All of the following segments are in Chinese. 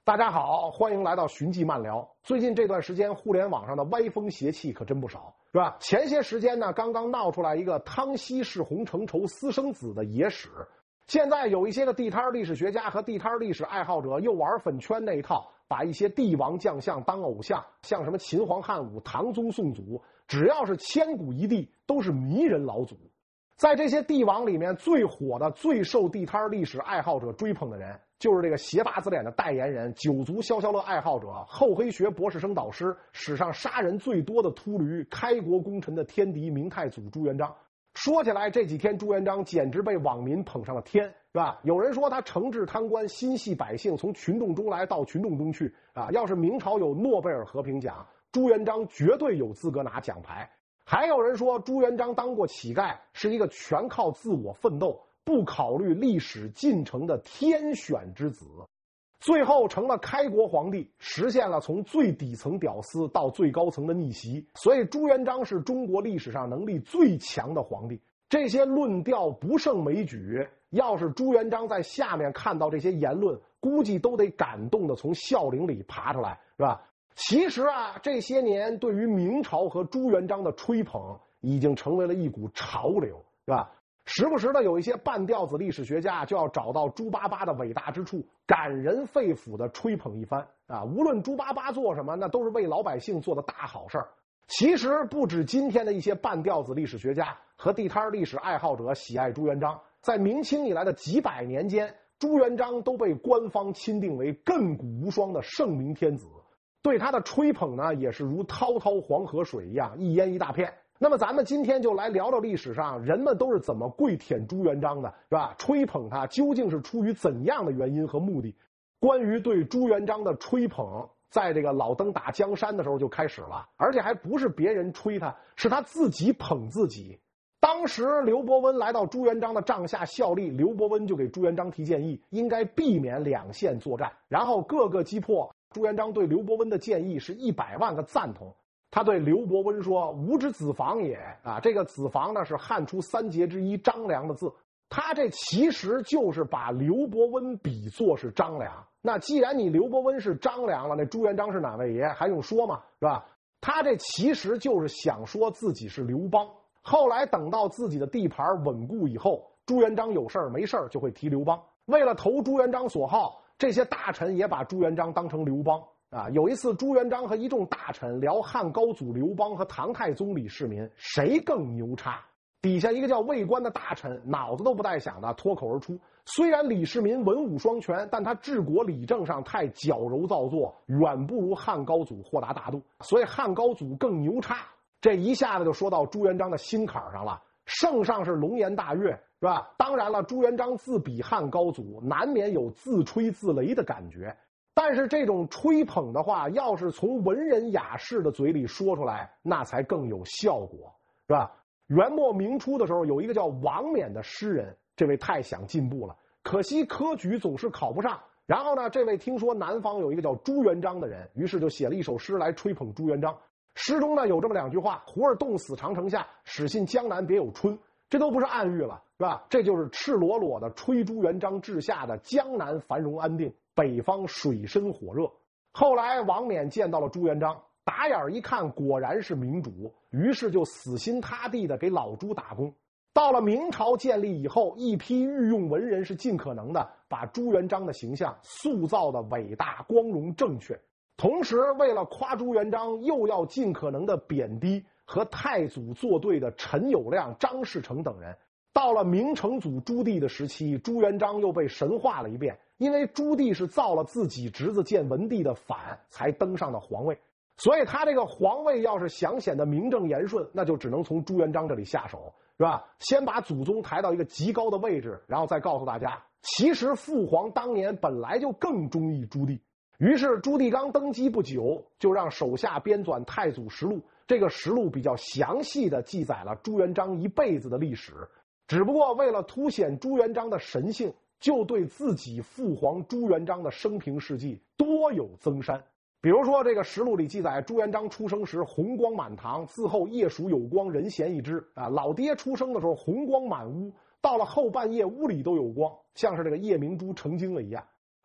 大家好，欢迎来到寻迹漫聊。最近这段时间，互联网上的歪风邪气可真不少，是吧？前些时间呢，刚刚闹出来一个汤溪是洪承畴私生子的野史。现在有一些个地摊历史学家和地摊历史爱好者又玩粉圈那一套，把一些帝王将相当偶像，像什么秦皇汉武、唐宗宋祖，只要是千古一帝，都是迷人老祖。在这些帝王里面，最火的、最受地摊历史爱好者追捧的人，就是这个邪八字脸的代言人、九族消消乐爱好者、厚黑学博士生导师、史上杀人最多的秃驴、开国功臣的天敌明太祖朱元璋。说起来，这几天朱元璋简直被网民捧上了天，是吧？有人说他惩治贪官，心系百姓，从群众中来到群众中去啊！要是明朝有诺贝尔和平奖，朱元璋绝对有资格拿奖牌。还有人说朱元璋当过乞丐，是一个全靠自我奋斗，不考虑历史进程的天选之子，最后成了开国皇帝，实现了从最底层屌丝到最高层的逆袭。所以朱元璋是中国历史上能力最强的皇帝。这些论调不胜枚举，要是朱元璋在下面看到这些言论，估计都得感动的从笑林里爬出来，是吧？其实啊，这些年对于明朝和朱元璋的吹捧已经成为了一股潮流，是吧？时不时的有一些半吊子历史学家就要找到朱八八的伟大之处，感人肺腑的吹捧一番啊！无论朱八八做什么，那都是为老百姓做的大好事儿。其实不止今天的一些半吊子历史学家和地摊历史爱好者喜爱朱元璋，在明清以来的几百年间，朱元璋都被官方钦定为亘古无双的圣明天子。对他的吹捧呢，也是如滔滔黄河水一样，一淹一大片。那么咱们今天就来聊聊历史上人们都是怎么跪舔朱元璋的，是吧？吹捧他究竟是出于怎样的原因和目的？关于对朱元璋的吹捧，在这个老登打江山的时候就开始了，而且还不是别人吹他，是他自己捧自己。当时刘伯温来到朱元璋的帐下效力，刘伯温就给朱元璋提建议，应该避免两线作战，然后各个击破。朱元璋对刘伯温的建议是100万个赞同。他对刘伯温说：“吾之子房也啊！”这个子房呢是汉初3杰之一张良的字。他这其实就是把刘伯温比作是张良。那既然你刘伯温是张良了，那朱元璋是哪位爷还用说吗？是吧？他这其实就是想说自己是刘邦。后来等到自己的地盘稳固以后，朱元璋有事儿没事儿就会提刘邦。为了投朱元璋所好，这些大臣也把朱元璋当成刘邦啊。有一次朱元璋和一众大臣聊汉高祖刘邦和唐太宗李世民谁更牛叉，底下一个叫魏官的大臣脑子都不带想的脱口而出，虽然李世民文武双全，但他治国理政上太矫揉造作，远不如汉高祖豁达大度，所以汉高祖更牛叉。这一下子就说到朱元璋的心坎上了，圣上是龙颜大悦，是吧？当然了，朱元璋自比汉高祖，难免有自吹自擂的感觉。但是这种吹捧的话，要是从文人雅士的嘴里说出来，那才更有效果，是吧？元末明初的时候，有一个叫王冕的诗人，这位太想进步了，可惜科举总是考不上。然后呢，这位听说南方有一个叫朱元璋的人，于是就写了一首诗来吹捧朱元璋。诗中呢有这么2句话：胡儿冻死长城下，始信江南别有春。这都不是暗喻了，是吧？这就是赤裸裸的吹朱元璋治下的江南繁荣安定，北方水深火热。后来王冕见到了朱元璋，打眼一看果然是明主，于是就死心塌地的给老朱打工。到了明朝建立以后，一批御用文人是尽可能的把朱元璋的形象塑造的伟大光荣正确，同时为了夸朱元璋，又要尽可能的贬低和太祖作对的陈友谅、张士诚等人。到了明成祖朱棣的时期，朱元璋又被神化了一遍，因为朱棣是造了自己侄子建文帝的反才登上的皇位，所以他这个皇位要是想显得名正言顺，那就只能从朱元璋这里下手，是吧？先把祖宗抬到一个极高的位置，然后再告诉大家，其实父皇当年本来就更中意朱棣。于是朱棣刚登基不久，就让手下编纂太祖实录，这个实录比较详细的记载了朱元璋一辈子的历史，只不过为了凸显朱元璋的神性，就对自己父皇朱元璋的生平事迹多有增删。比如说这个实录里记载，朱元璋出生时红光满堂，自后夜署有光，人闲一枝啊。老爹出生的时候红光满屋，到了后半夜屋里都有光，像是这个夜明珠成精了一样。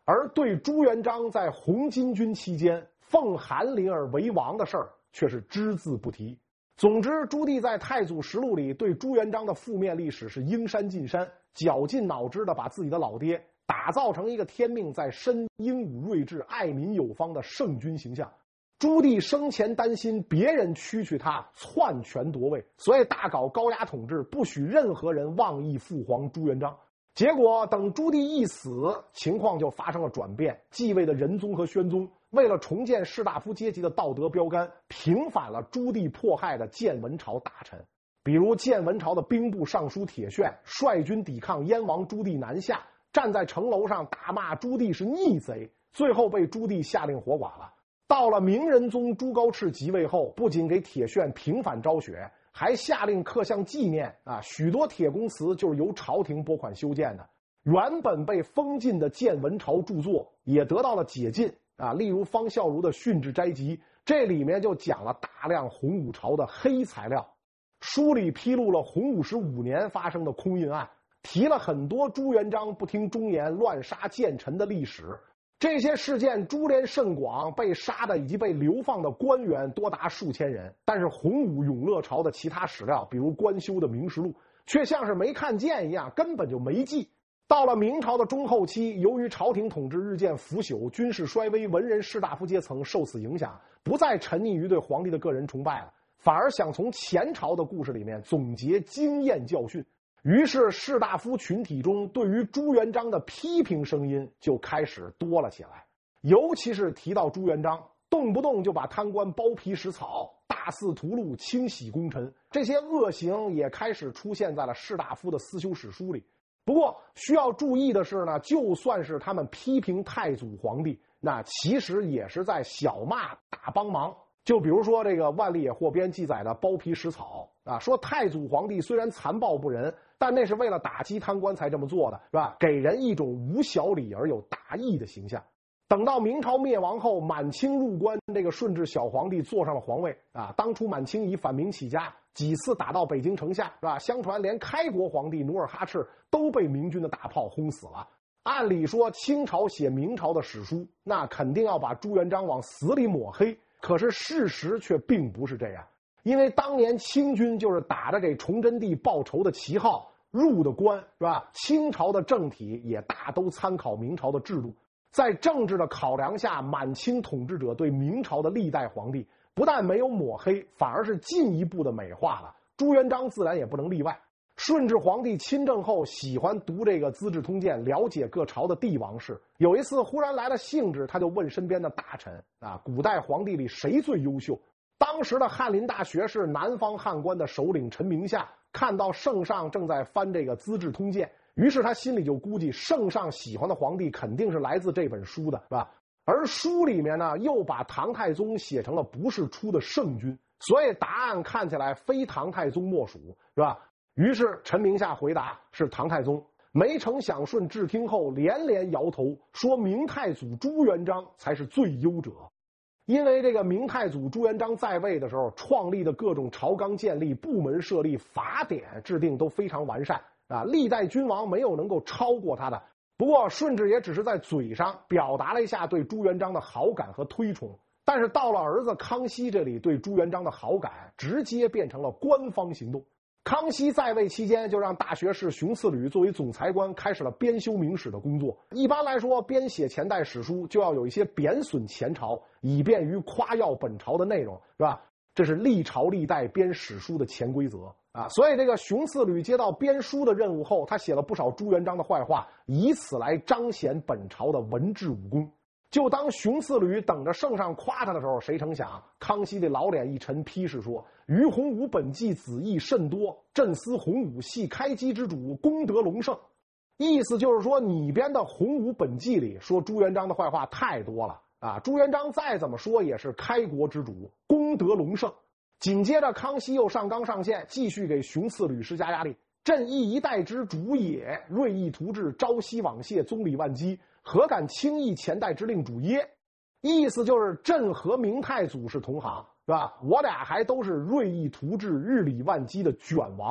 而对朱元璋在红巾军期间奉韩林儿为王的事儿却是只字不提。总之，朱棣在《太祖实录》里对朱元璋的负面历史是应山尽山，绞尽脑汁的把自己的老爹打造成一个天命在身、英武睿智、爱民有方的圣君形象。朱棣生前担心别人蛐蛐他篡权夺位，所以大搞高压统治，不许任何人妄议父皇朱元璋。结果等朱棣一死，情况就发生了转变。继位的仁宗和宣宗为了重建士大夫阶级的道德标杆，平反了朱棣迫害的建文朝大臣，比如建文朝的兵部尚书铁铉率军抵抗燕王朱棣南下，站在城楼上大骂朱棣是逆贼，最后被朱棣下令活剐了。到了明仁宗朱高炽即位后，不仅给铁铉平反昭雪，还下令刻像纪念许多铁公祠就是由朝廷拨款修建的。原本被封禁的建文朝著作也得到了解禁例如方孝孺的《训治斋集》，这里面就讲了大量洪武朝的黑材料。书里披露了洪武15年发生的空印案，提了很多朱元璋不听忠言乱杀谏臣的历史。这些事件株连甚广，被杀的以及被流放的官员多达数千人。但是洪武永乐朝的其他史料，比如官修的《明实录》，却像是没看见一样，根本就没记。到了明朝的中后期，由于朝廷统治日渐腐朽，军事衰微，文人士大夫阶层受此影响，不再沉溺于对皇帝的个人崇拜了，反而想从前朝的故事里面总结经验教训。于是士大夫群体中对于朱元璋的批评声音就开始多了起来，尤其是提到朱元璋，动不动就把贪官剥皮食草，大肆屠戮，清洗功臣，这些恶行也开始出现在了士大夫的思修史书里。不过需要注意的是呢，就算是他们批评太祖皇帝，那其实也是在小骂大帮忙。就比如说这个《万历野获编》记载的剥皮食草说太祖皇帝虽然残暴不仁，但那是为了打击贪官才这么做的，是吧？给人一种无小礼而有大义的形象。等到明朝灭亡后，满清入关，这个顺治小皇帝坐上了皇位当初满清以反明起家，几次打到北京城下，是吧？相传连开国皇帝努尔哈赤都被明军的大炮轰死了。按理说清朝写明朝的史书，那肯定要把朱元璋往死里抹黑，可是事实却并不是这样。因为当年清军就是打着给崇祯帝报仇的旗号入的关，是吧？清朝的政体也大都参考明朝的制度，在政治的考量下，满清统治者对明朝的历代皇帝不但没有抹黑，反而是进一步的美化了。朱元璋自然也不能例外。顺治皇帝亲政后，喜欢读这个《资治通鉴》，了解各朝的帝王事。有一次忽然来了兴致，他就问身边的大臣古代皇帝里谁最优秀？当时的翰林大学士、南方汉官的首领陈明夏看到圣上正在翻这个《资治通鉴》，于是他心里就估计圣上喜欢的皇帝肯定是来自这本书的，是吧？而书里面呢，又把唐太宗写成了不是出的圣君，所以答案看起来非唐太宗莫属，是吧？于是陈明夏回答是唐太宗。没成想顺治听后连连摇头，说明太祖朱元璋才是最优者。因为这个明太祖朱元璋在位的时候创立的各种朝纲建立、部门设立、法典制定都非常完善历代君王没有能够超过他的。不过顺治也只是在嘴上表达了一下对朱元璋的好感和推崇，但是到了儿子康熙这里，对朱元璋的好感直接变成了官方行动。康熙在位期间，就让大学士熊次履作为总裁官开始了编修明史的工作。一般来说，编写前代史书就要有一些贬损前朝，以便于夸耀本朝的内容，是吧？这是历朝历代编史书的潜规则所以这个熊次履接到编书的任务后，他写了不少朱元璋的坏话，以此来彰显本朝的文治武功。就当熊次履等着圣上夸他的时候，谁成想康熙的老脸一沉，批示说：“于洪武本纪子义甚多，朕思洪武系开基之主，功德隆盛。”意思就是说，你编的《洪武本纪》里说朱元璋的坏话太多了朱元璋再怎么说也是开国之主，功德隆盛。紧接着康熙又上纲上线，继续给熊次履施加压力：“朕亦一代之主也，锐意图治，朝夕往谢，宗理万机，何敢轻易前代之令主耶？”意思就是朕和明太祖是同行，是吧？我俩还都是锐意图治、日理万机的卷王，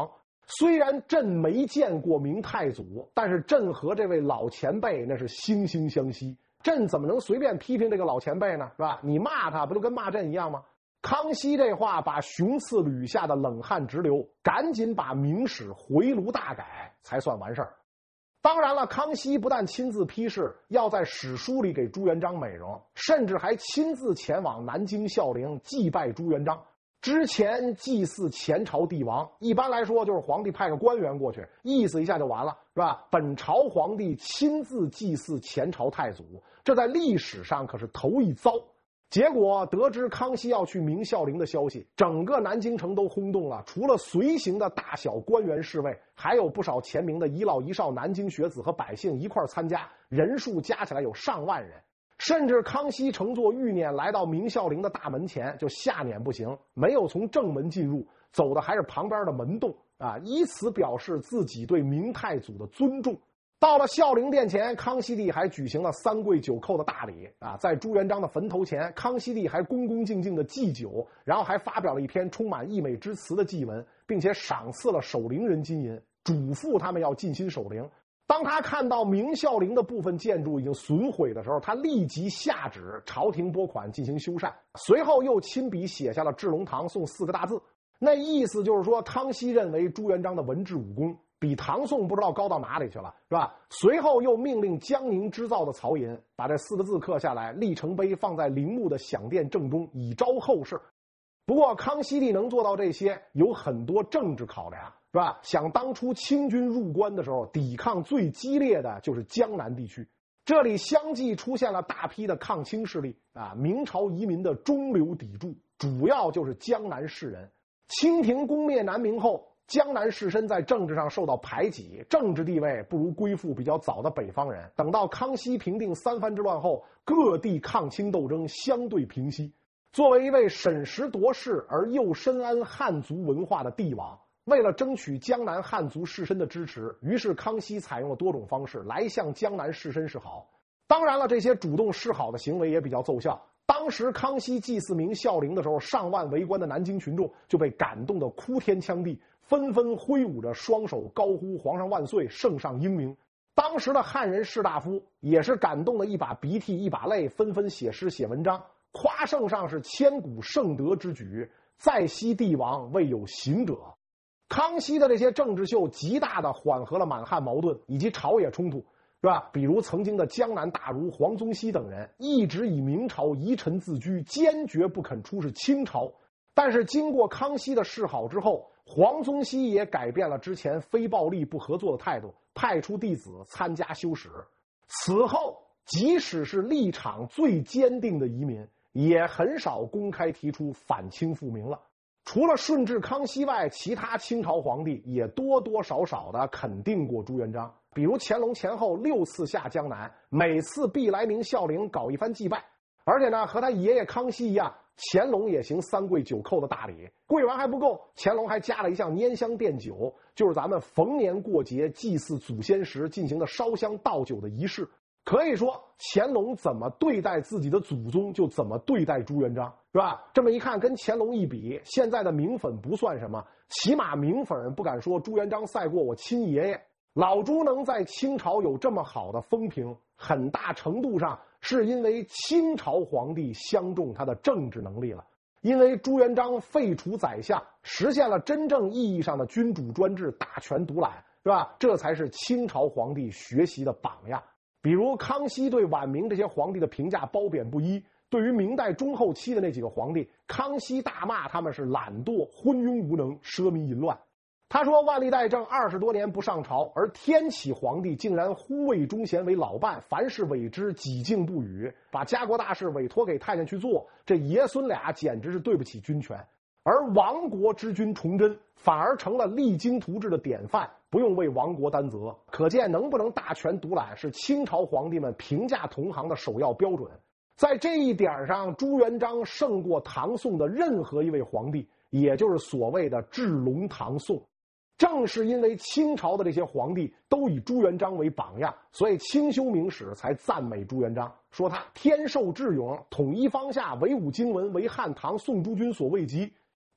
虽然朕没见过明太祖，但是朕和这位老前辈那是惺惺相惜，朕怎么能随便批评这个老前辈呢？是吧？你骂他不就跟骂朕一样吗？康熙这话把熊赐吕吓得冷汗直流，赶紧把明史回炉大改才算完事儿。当然了，康熙不但亲自批示要在史书里给朱元璋美容，甚至还亲自前往南京孝陵祭拜朱元璋。之前祭祀前朝帝王，一般来说就是皇帝派个官员过去，意思一下就完了，是吧？本朝皇帝亲自祭祀前朝太祖，这在历史上可是头一遭。结果得知康熙要去明孝陵的消息，整个南京城都轰动了。除了随行的大小官员侍卫，还有不少前明的一老一少南京学子和百姓一块参加，人数加起来有上万人。甚至康熙乘坐御辇来到明孝陵的大门前，就下辇不行，没有从正门进入，走的还是旁边的门洞啊，以此表示自己对明太祖的尊重。到了孝陵殿前，康熙帝还举行了三跪九叩的大礼啊，在朱元璋的坟头前，康熙帝还恭恭敬敬的祭酒，然后还发表了一篇充满溢美之词的祭文，并且赏赐了守陵人金银，嘱咐他们要尽心守陵。当他看到明孝陵的部分建筑已经损毁的时候，他立即下旨朝廷拨款进行修缮，随后又亲笔写下了治龙唐宋4个大字。那意思就是说，康熙认为朱元璋的文治武功比唐宋不知道高到哪里去了，是吧？随后又命令江宁织造的曹寅把这4个字刻下来，立成碑放在陵墓的享殿正中，以昭后世。不过康熙帝能做到这些，有很多政治考量，是吧？想当初清军入关的时候，抵抗最激烈的就是江南地区，这里相继出现了大批的抗清势力啊，明朝移民的中流砥柱，主要就是江南士人。清廷攻灭南明后，江南士绅在政治上受到排挤，政治地位不如归附比较早的北方人。等到康熙平定三藩之乱后，各地抗清斗争相对平息。作为一位审时度势而又深谙汉族文化的帝王，为了争取江南汉族士绅的支持，于是康熙采用了多种方式来向江南士绅示好。当然了，这些主动示好的行为也比较奏效。当时康熙祭祀明孝陵的时候，上万围观的南京群众就被感动得哭天抢地，纷纷挥舞着双手高呼皇上万岁，圣上英明。当时的汉人士大夫也是感动的一把鼻涕一把泪，纷纷写诗写文章，夸圣上是千古圣德之举，在昔帝王未有行者。康熙的这些政治秀极大的缓和了满汉矛盾以及朝野冲突，是吧？比如曾经的江南大儒黄宗羲等人一直以明朝遗臣自居，坚决不肯出使清朝。但是经过康熙的示好之后，黄宗羲也改变了之前非暴力不合作的态度，派出弟子参加修史。此后即使是立场最坚定的移民，也很少公开提出反清复明了。除了顺治、康熙外，其他清朝皇帝也多多少少的肯定过朱元璋。比如乾隆前后6次下江南，每次必来明孝陵搞一番祭拜，而且呢，和他爷爷康熙一样，乾隆也行三跪九叩的大礼。跪完还不够，乾隆还加了一项拈香奠酒，就是咱们逢年过节祭祀祖先时进行的烧香倒酒的仪式。可以说，乾隆怎么对待自己的祖宗，就怎么对待朱元璋，是吧？这么一看，跟乾隆一比，现在的明粉不算什么，起码明粉不敢说朱元璋赛过我亲爷爷。老朱能在清朝有这么好的风评，很大程度上是因为清朝皇帝相中他的政治能力了。因为朱元璋废除宰相，实现了真正意义上的君主专制、大权独揽，是吧？这才是清朝皇帝学习的榜样。比如康熙对晚明这些皇帝的评价褒贬不一，对于明代中后期的那几个皇帝，康熙大骂他们是懒惰、昏庸无能、奢靡淫乱。他说万历代政20多年不上朝，而天启皇帝竟然呼魏忠贤为老伴，凡事委之，几敬不语，把家国大事委托给太监去做，这爷孙俩简直是对不起军权。而亡国之君崇祯反而成了励精图治的典范，不用为亡国担责。可见能不能大权独揽是清朝皇帝们评价同行的首要标准。在这一点上，朱元璋胜过唐宋的任何一位皇帝，也就是所谓的治龙唐宋。正是因为清朝的这些皇帝都以朱元璋为榜样，所以清修明史才赞美朱元璋，说他天授智勇，统一方夏，文武经文为汉唐宋诸君所未及。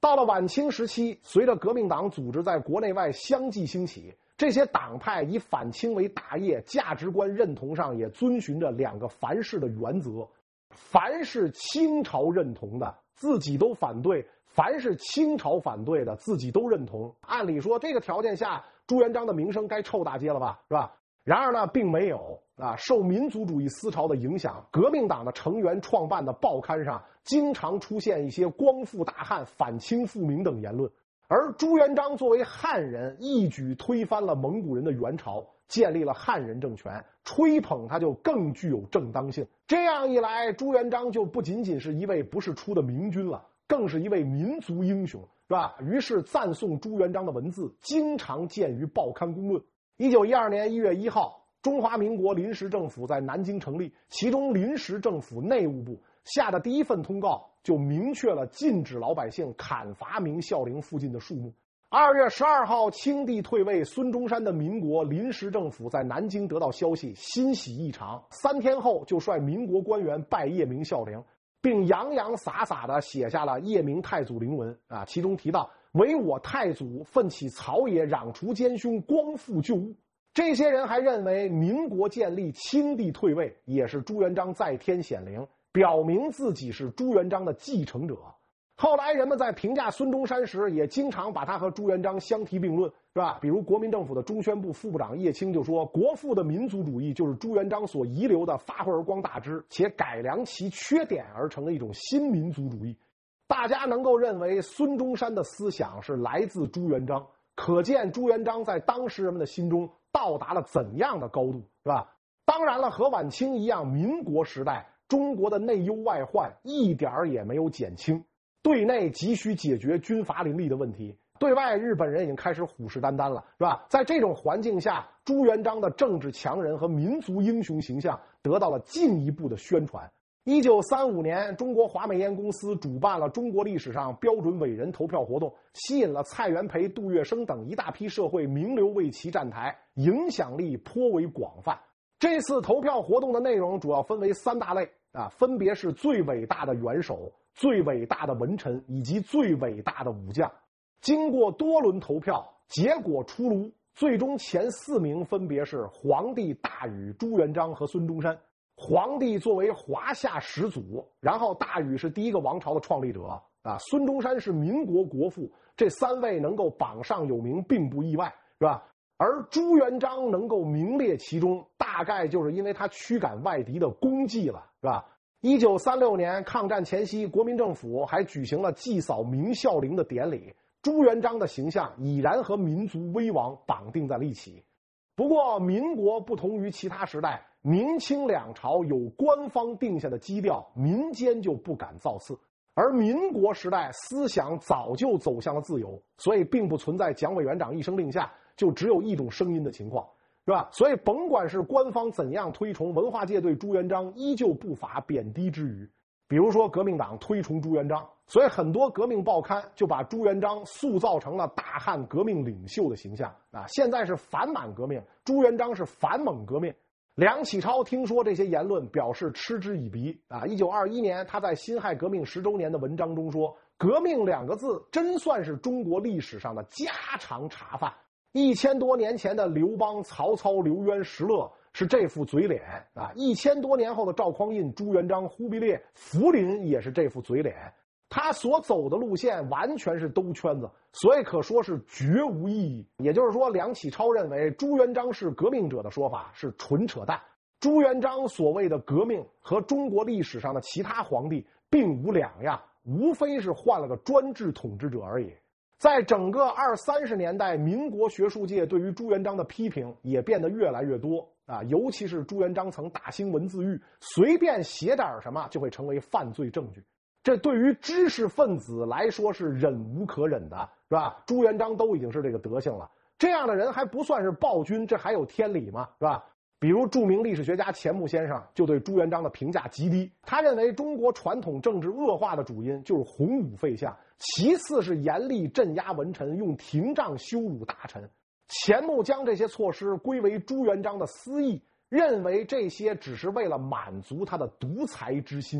到了晚清时期，随着革命党组织在国内外相继兴起，这些党派以反清为大业，价值观认同上也遵循着两个凡是的原则：凡是清朝认同的，自己都反对；凡是清朝反对的，自己都认同。按理说，这个条件下，朱元璋的名声该臭大街了吧，是吧？然而呢，并没有啊。受民族主义思潮的影响，革命党的成员创办的报刊上经常出现一些光复大汉、反清复明等言论。而朱元璋作为汉人，一举推翻了蒙古人的元朝，建立了汉人政权，吹捧他就更具有正当性。这样一来，朱元璋就不仅仅是一位不世出的明君了，更是一位民族英雄，是吧？于是赞颂朱元璋的文字经常见于报刊公论。1912年1月1号，中华民国临时政府在南京成立，其中临时政府内务部下的第一份通告就明确了禁止老百姓砍伐明孝陵附近的树木。2月12号，清帝退位，孙中山的民国临时政府在南京得到消息，欣喜异常，3天后就率民国官员拜谒明孝陵，并洋洋洒洒地写下了谒明太祖陵文啊，其中提到唯我太祖奋起草野，攘除奸凶，光复旧物。这些人还认为民国建立，清帝退位也是朱元璋在天显灵，表明自己是朱元璋的继承者。后来人们在评价孙中山时，也经常把他和朱元璋相提并论，是吧？比如国民政府的中宣部副部长叶青就说，国父的民族主义就是朱元璋所遗留的发挥而光大之，且改良其缺点而成的一种新民族主义。大家能够认为孙中山的思想是来自朱元璋，可见朱元璋在当时人们的心中到达了怎样的高度，是吧？当然了，和晚清一样，民国时代中国的内忧外患一点也没有减轻。对内急需解决军阀林立的问题，对外日本人已经开始虎视眈眈了，是吧？在这种环境下，朱元璋的政治强人和民族英雄形象得到了进一步的宣传。1935年，中国华美烟公司主办了中国历史上标准伟人投票活动，吸引了蔡元培、杜月笙等一大批社会名流为其站台，影响力颇为广泛。这次投票活动的内容主要分为3大类啊，分别是最伟大的元首、最伟大的文臣以及最伟大的武将。经过多轮投票，结果出炉，最终前4名分别是皇帝大禹、朱元璋和孙中山。皇帝作为华夏始祖，然后大禹是第一个王朝的创立者啊，孙中山是民国国父，这3位能够榜上有名并不意外，是吧？而朱元璋能够名列其中，大概就是因为他驱赶外敌的功绩了，是吧？1936年抗战前夕，国民政府还举行了祭扫明孝陵的典礼，朱元璋的形象已然和民族危亡绑定在了一起。不过民国不同于其他时代，明清两朝有官方定下的基调，民间就不敢造次。而民国时代思想早就走向了自由，所以并不存在蒋委员长一声令下就只有一种声音的情况，是吧？所以甭管是官方怎样推崇，文化界对朱元璋依旧不乏贬低之语。比如说革命党推崇朱元璋，所以很多革命报刊就把朱元璋塑造成了大汉革命领袖的形象啊。现在是反满革命，朱元璋是反蒙革命。梁启超听说这些言论，表示嗤之以鼻啊。1921年，他在辛亥革命10周年的文章中说：“革命2个字，真算是中国历史上的家常茶饭。1000多年前的刘邦、曹操、刘渊、石勒是这副嘴脸啊，1000多年后的赵匡胤、朱元璋、忽必烈、福临也是这副嘴脸。他所走的路线完全是兜圈子，所以可说是绝无意义。也就是说，梁启超认为朱元璋是革命者的说法是纯扯淡。朱元璋所谓的革命和中国历史上的其他皇帝并无两样，无非是换了个专制统治者而已。在整个20、30年代，民国学术界对于朱元璋的批评也变得越来越多啊，尤其是朱元璋曾大兴文字狱，随便写点什么就会成为犯罪证据。这对于知识分子来说是忍无可忍的，是吧？朱元璋都已经是这个德行了，这样的人还不算是暴君，这还有天理吗？是吧？比如著名历史学家钱穆先生就对朱元璋的评价极低，他认为中国传统政治恶化的主因就是洪武废相，其次是严厉镇压文臣，用廷杖羞辱大臣。钱穆将这些措施归为朱元璋的私意，认为这些只是为了满足他的独裁之心。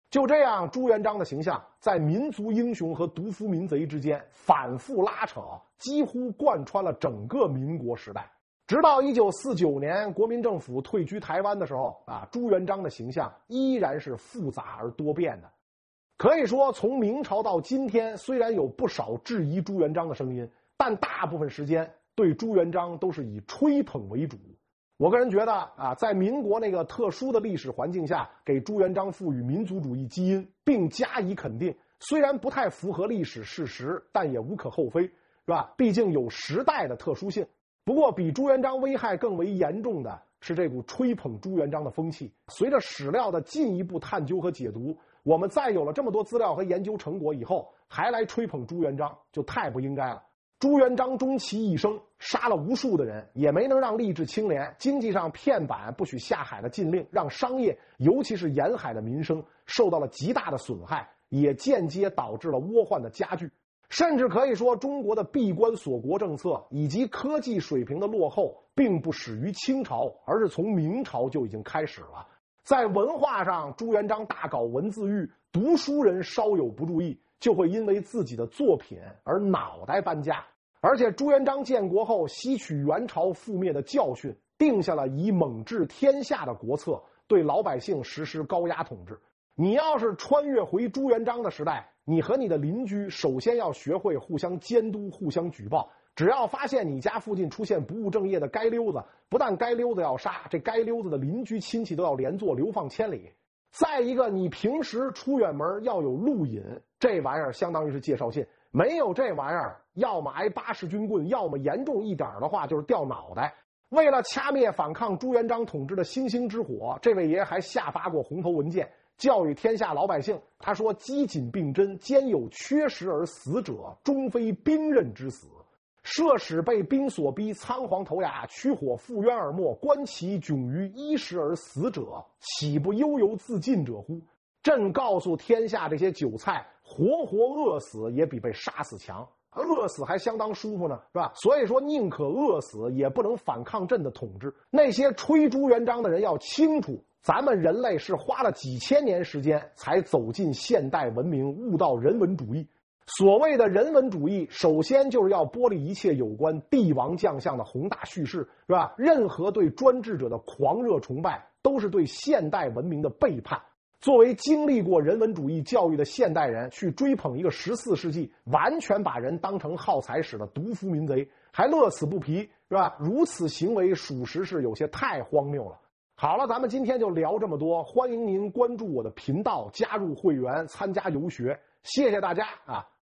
就这样，朱元璋的形象在民族英雄和独夫民贼之间反复拉扯，几乎贯穿了整个民国时代。直到1949年国民政府退居台湾的时候朱元璋的形象依然是复杂而多变的。可以说，从明朝到今天，虽然有不少质疑朱元璋的声音，但大部分时间对朱元璋都是以吹捧为主。我个人觉得在民国那个特殊的历史环境下，给朱元璋赋予民族主义基因并加以肯定，虽然不太符合历史事实，但也无可厚非，是吧？毕竟有时代的特殊性。不过比朱元璋危害更为严重的是这股吹捧朱元璋的风气。随着史料的进一步探究和解读，我们再有了这么多资料和研究成果以后，还来吹捧朱元璋，就太不应该了。朱元璋终其一生杀了无数的人，也没能让吏治清廉，经济上片板不许下海的禁令，让商业尤其是沿海的民生受到了极大的损害，也间接导致了倭患的加剧。甚至可以说，中国的闭关锁国政策以及科技水平的落后并不始于清朝，而是从明朝就已经开始了。在文化上，朱元璋大搞文字狱，读书人稍有不注意就会因为自己的作品而脑袋搬家。而且朱元璋建国后吸取元朝覆灭的教训，定下了以猛治天下的国策，对老百姓实施高压统治。你要是穿越回朱元璋的时代，你和你的邻居首先要学会互相监督、互相举报。只要发现你家附近出现不务正业的街溜子，不但街溜子要杀，这街溜子的邻居亲戚都要连坐流放千里。再一个，你平时出远门要有路引，这玩意儿相当于是介绍信，没有这玩意儿，要么挨80军棍，要么严重一点的话就是掉脑袋。为了掐灭反抗朱元璋统治的星星之火，这位爷还下发过红头文件，教育天下老百姓。他说：机谨并真，兼有缺失而死者，终非兵刃之死。设使被兵所逼，仓皇投崖，驱火赴渊而没，观其窘于衣食而死者，岂不悠游自尽者乎？朕告诉天下这些韭菜，活活饿死也比被杀死强，饿死还相当舒服呢，是吧？所以说宁可饿死也不能反抗朕的统治。那些吹朱元璋的人要清楚，咱们人类是花了几千年时间才走进现代文明，悟到人文主义。所谓的人文主义，首先就是要剥离一切有关帝王将相的宏大叙事，是吧？任何对专制者的狂热崇拜，都是对现代文明的背叛。作为经历过人文主义教育的现代人，去追捧一个14世纪完全把人当成耗材使的独夫民贼，还乐此不疲，是吧？如此行为属实是有些太荒谬了。好了，咱们今天就聊这么多，欢迎您关注我的频道，加入会员，参加游学，谢谢大家啊！